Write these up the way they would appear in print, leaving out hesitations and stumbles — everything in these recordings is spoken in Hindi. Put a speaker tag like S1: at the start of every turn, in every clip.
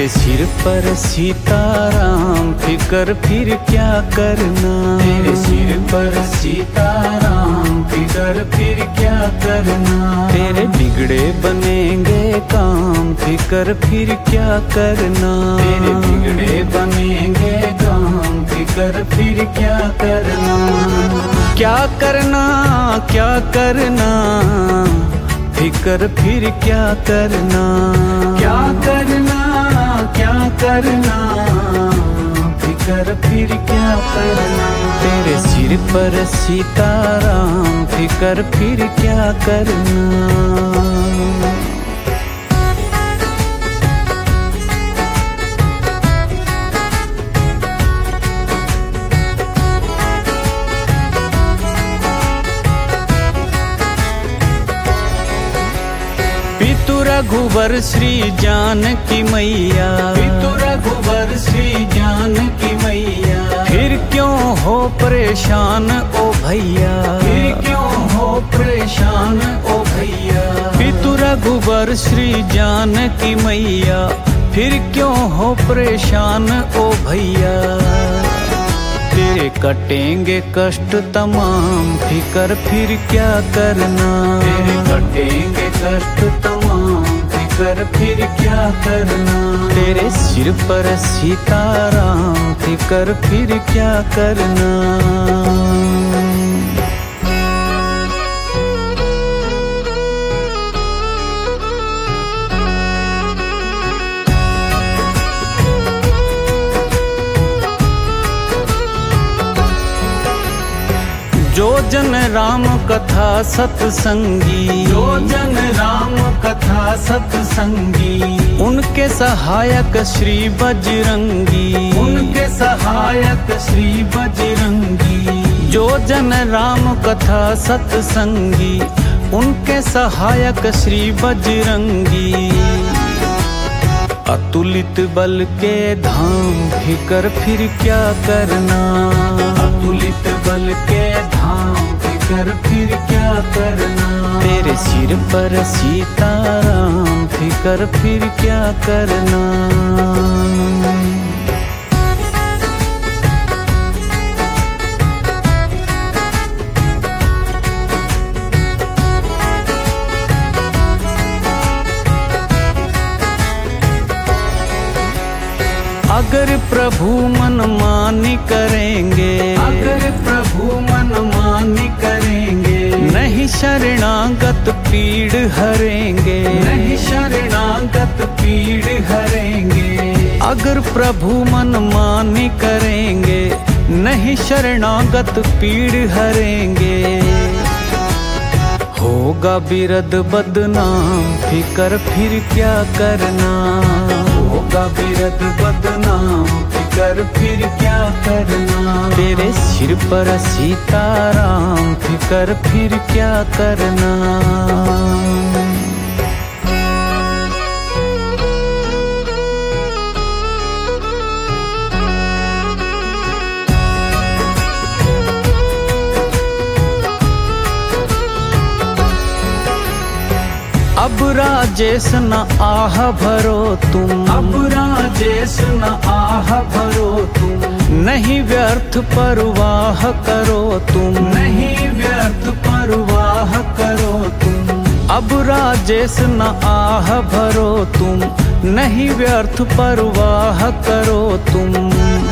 S1: तेरे सिर पर सीताराम, फिकर फिर क्या करना।
S2: तेरे सिर पर सीताराम, फिकर फिर क्या करना।
S1: तेरे बिगड़े बनेंगे काम, फिकर फिर क्या करना।
S2: तेरे बिगड़े बनेंगे काम, फिकर फिर क्या करना।
S1: क्या करना, क्या करना, फिकर फिर क्या करना।
S2: क्या करना, क्या करना, फिकर फिर क्या करना।
S1: तेरे सिर पर सीताराम, फिकर फिर क्या करना। पितु रघुवर श्री जानकी मैया,
S2: पितु रघुवर श्री जानकी मैया।
S1: फिर क्यों हो परेशान ओ भैया।
S2: फिर क्यों हो परेशान ओ भैया।
S1: पितु रघुवर श्री जानकी मैया, फिर क्यों हो परेशान ओ भैया। तेरे कटेंगे कष्ट तमाम, फिकर फिर क्या करना।
S2: तेरे कटेंगे कष्ट तमाम, फिकर फिर क्या करना।
S1: तेरे सिर पर सीताराम, फिकर फिर क्या करना। जो जन राम कथा सत्संगी,
S2: जो जन राम कथा सत्संगी।
S1: उनके सहायक श्री बजरंगी,
S2: उनके सहायक श्री बजरंगी।
S1: जो जन राम कथा सत्संगी, उनके सहायक श्री बजरंगी। अतुलित बल के धाम, फिकर फिर क्या करना।
S2: अतुलित बल के धाम, फिकर फिर क्या करना।
S1: तेरे सिर पर सीताराम, फिकर फिर क्या करना। अगर प्रभु मनमानी करेंगे,
S2: अगर प्रभु मनमानी करेंगे।
S1: नहीं शरणागत पीड़ हरेंगे,
S2: नहीं शरणागत पीड़ हरेंगे।
S1: अगर प्रभु मनमानी करेंगे, नहीं शरणागत पीड़ हरेंगे। होगा बिरद बदनाम, फिकर फिर क्या करना।
S2: होगा बिरद बदनाम, फिकर फिर क्या करना।
S1: तेरे सिर पर सीताराम, फिकर फिर क्या करना। अब राजेश न आह भरो तुम,
S2: अब राजेश न आह भरो तुम।
S1: नहीं व्यर्थ परवाह करो तुम,
S2: नहीं व्यर्थ परवाह करो तुम।
S1: अब राजेश न आह भरो तुम, नहीं व्यर्थ परवाह करो तुम।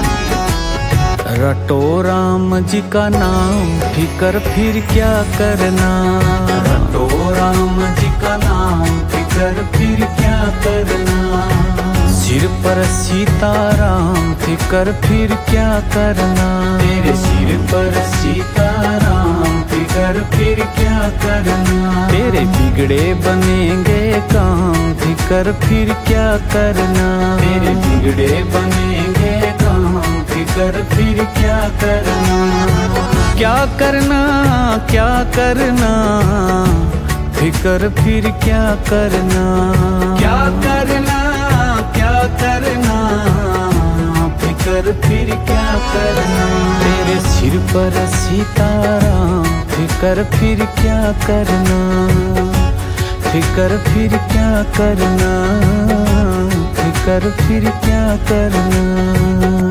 S1: रटो राम जी का नाम, फिकर फिर क्या करना।
S2: रटो राम जी का नाम, फिकर फिर क्या करना।
S1: सिर पर सीताराम, फिकर फिर क्या करना।
S2: तेरे सिर पर सीताराम, फिकर फिर क्या करना।
S1: तेरे बिगड़े बनेंगे काम, फिकर फिर क्या करना।
S2: तेरे बिगड़े बनेंगे काम, फिकर फिर क्या करना।
S1: क्या करना, क्या करना, फिकर फिर क्या करना।
S2: क्या करना, क्या करना, फिकर फिर क्या करना।
S1: तेरे सिर पर सीताराम, फिकर फिर क्या करना। फिकर फिर क्या करना। फिकर कर फिर क्या करना।